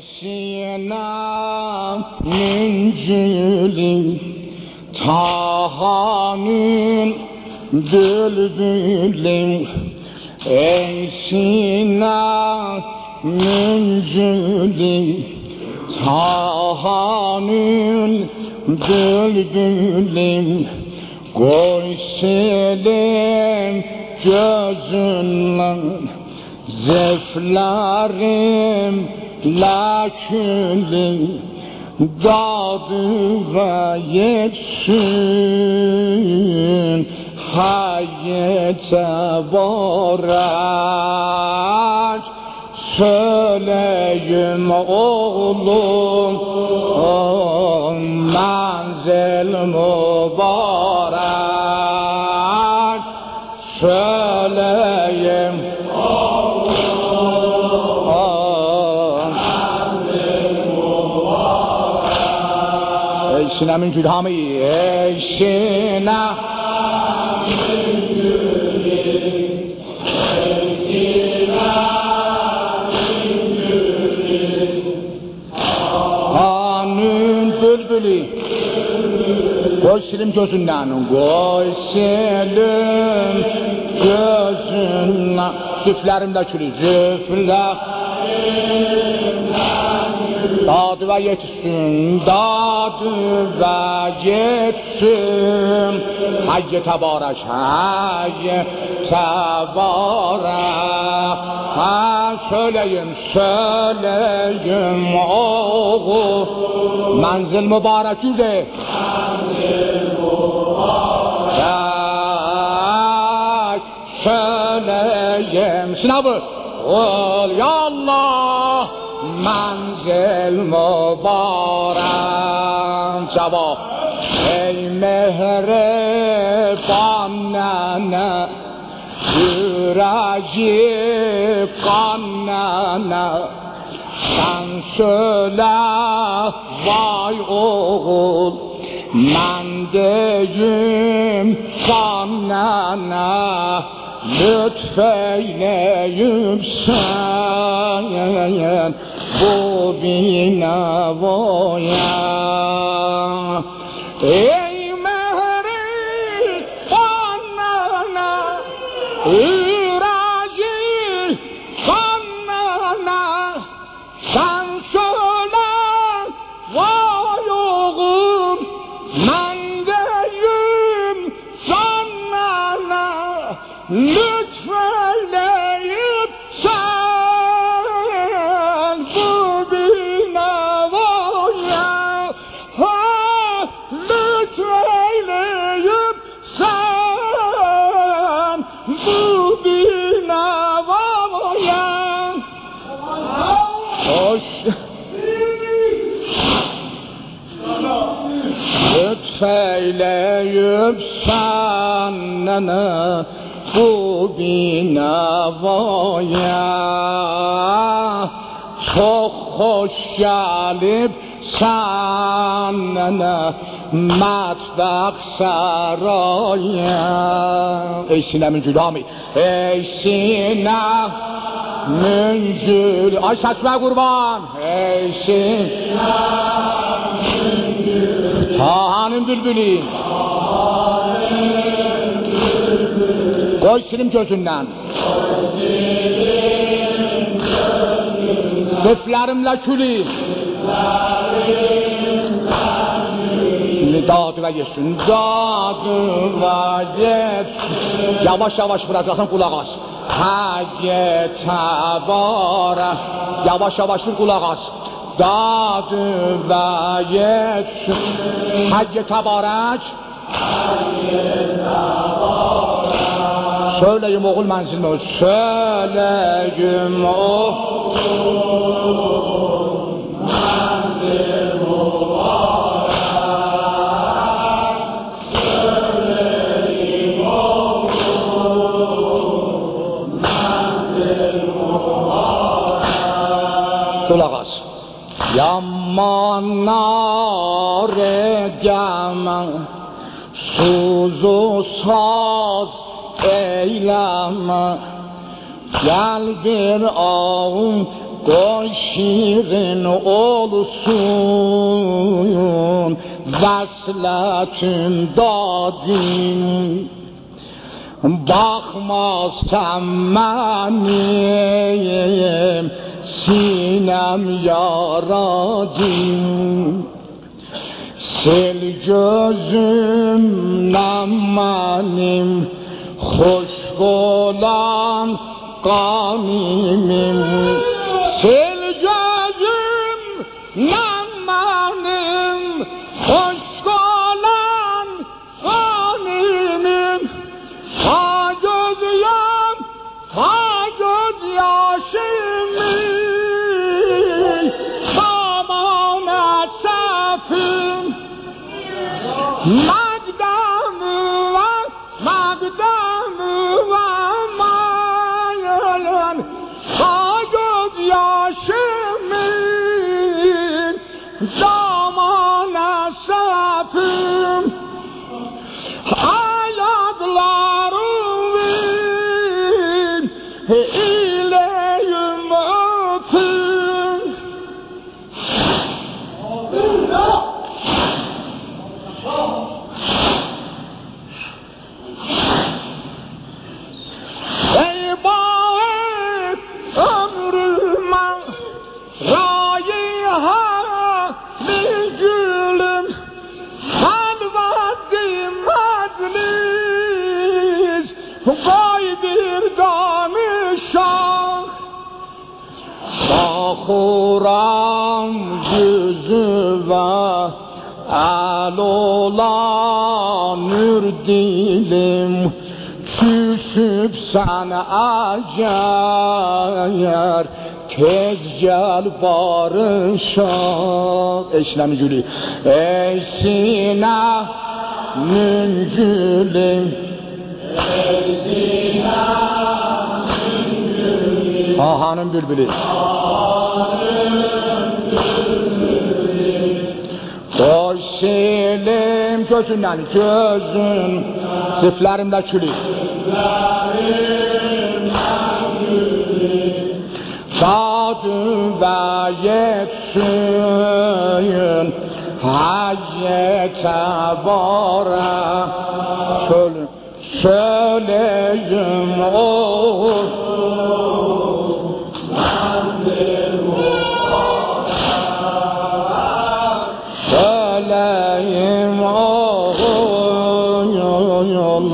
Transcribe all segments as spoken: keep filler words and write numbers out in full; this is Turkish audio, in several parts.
Sinem müncülü Tahanın bülbülü Ey Sinem müncülü Tahanın bülbülü Koy selim gözünle Zeflerim lakülü dadı ve yetsin hayyete barak söyleyim oğlum menzil mübarek söyleyim Sinem Gülhamı ey Sinem Anın bülbülü Koy silim gözünden Koy silim gözünden Züflerimde külü Züflerimde Dadı ve yetsin, dadı ve yetsin Hayye tebarek, hayye tebarek Ha söyleyim, söyleyim oğul Menzil mübarek yüzde Menzil mübarek Söyleyim, sınavı Ol ya Allah Menzil mübarek cevap Ey mehriban nene Yüreği kan nene Sen söyle vay oğul Men deyim sana lütfeyleyip sen bu binavaya ey mehri kanana yüreği kanana sen söyle vay oğul men deyim sana lütfeyleyip sen bu binavaya ha lütfeyleyip sen bu binavaya hoş lütfeyleyip sen bu binavaya çok hoş gelip sana matbak saraya ey Sinem Gülhamı ey Sinem müncül ay saçma kurban ey Sinem Tahanın bülbülü Koy silim gözünden Zeflerimle külü Dadı ve yesin Dadı ve yesin Yavaş yavaş bırakasın kulak as Hayye tebarek Yavaş yavaş bir kulak as Dadı ve yesin Hayye tebarek Hayye tebarek Söyleyim oğul menzilme Söyleyim oğul menzil mübarek Söyleyim oğul menzil mübarek Kulak as Yamanlar edemem Suzu saz eyleme Gel bir ağın Koy şirin olsun vesletün dadin. Bakmazsam benim sinem yaradım. Sil gözümden benim hoş olan gamimim. Sil gözümden benim hoş olan gamimim. Ha göz yam, ha göz yaşımı tamam esefim. Magdamı var, magdamı var mayalın. Ha göz yaşımı tamam esefim. Ayaklarım ileyim öpüm. Ey bağır ömrüme raiha bir gülüm. Halvadi meclis vay bir danışan. Sahuram yüzü ve el olan nür dilim. Küsüp sen eğer tez gel barışak. Eşlemi gülü ey sinemin gülüm, ey sinemin gülüm, ahanın bülbülü, koy silim gözünden gözün, siflerimde külü, sadı ve yetsin hayyete bara. Söyle, söyleyim o söyleyim o yol.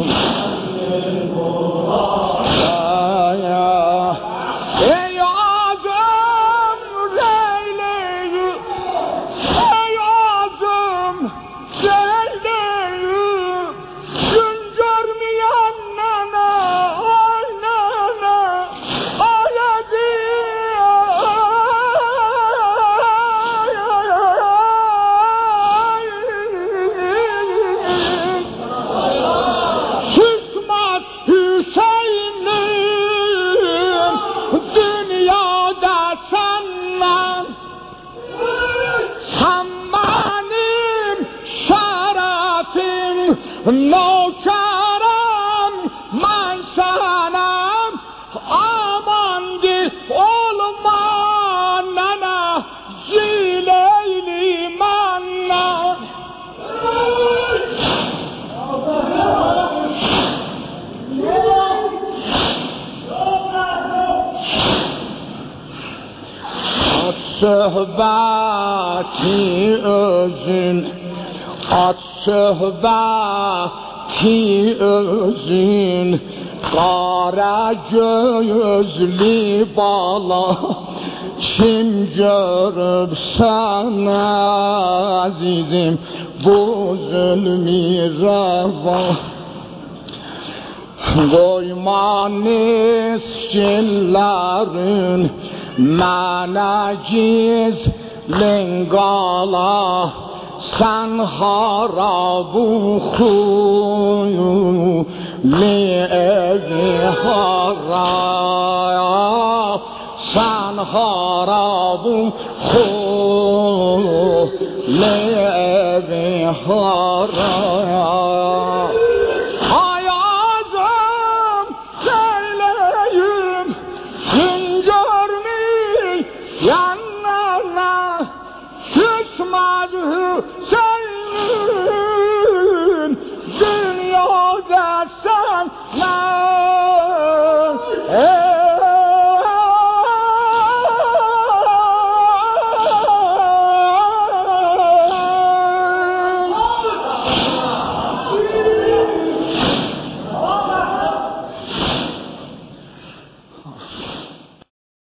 Nokşaram man sanam amandı olma nana zileyli manna. Sohbeti özün, at sohbeti özün, kara gözlü bala. Kim görüp sana azizim bu zulmü rava. Koyma neskillerin mana gizlin qala. Sen harabu khuli evi haraya. Sen harabu khuli evi haraya. Hayazım söyleyim gün görmüş Dünyada küsmez Hüseyin, dünyada sen